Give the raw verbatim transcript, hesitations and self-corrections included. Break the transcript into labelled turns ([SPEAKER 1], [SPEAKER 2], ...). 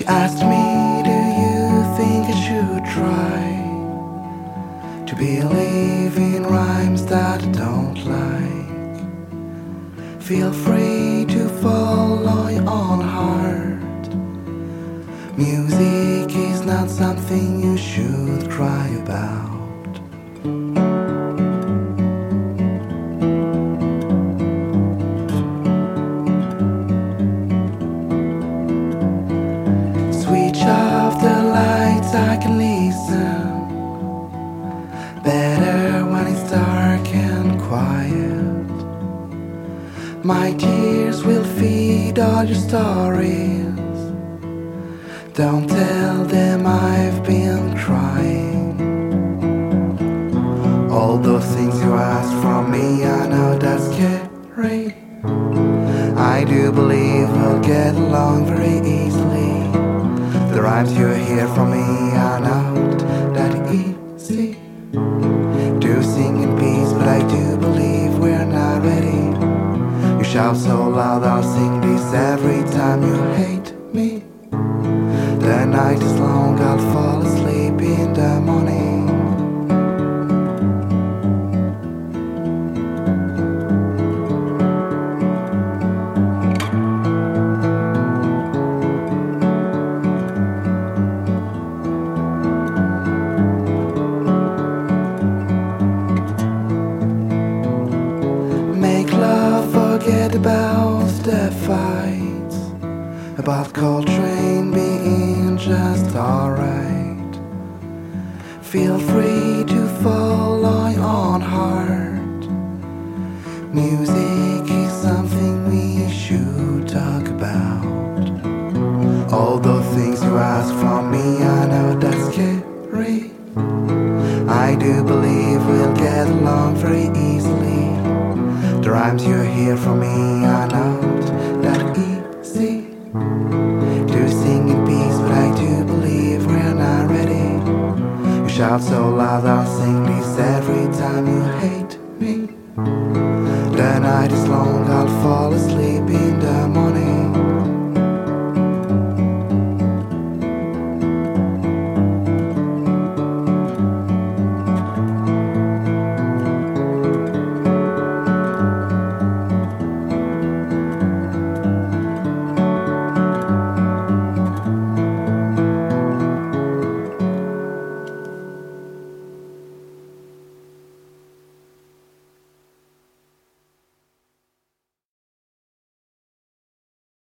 [SPEAKER 1] She asked me, do you think I should try to believe in rhymes that I don't like? Feel free to follow your own heart. Music is not something you should cry about. Switch off the lights, I can listen better when it's dark and quiet. My tears will feed all your stories. Don't tell them I've been crying. All those things you asked from me, I know that's scary. I do believe we'll get along very easily. The rhymes you hear from me are not that easy to sing in peace, but I do believe we're not ready. You shout so loud, I'll sing this every time you hate me. The night is long, I'll fall asleep in the morning. Make love, forget about the fights, about Coltrane being just alright. Feel free to follow your own heart. Music is something we should talk about. All those things you ask from me, I know that's scary. I do believe we'll get along very easily. The rhymes you hear from me are not that easy to sing in peace, but I do believe we're not ready. You shout so loud, I'll sing this every time you hate me. The night is long, I'll fall asleep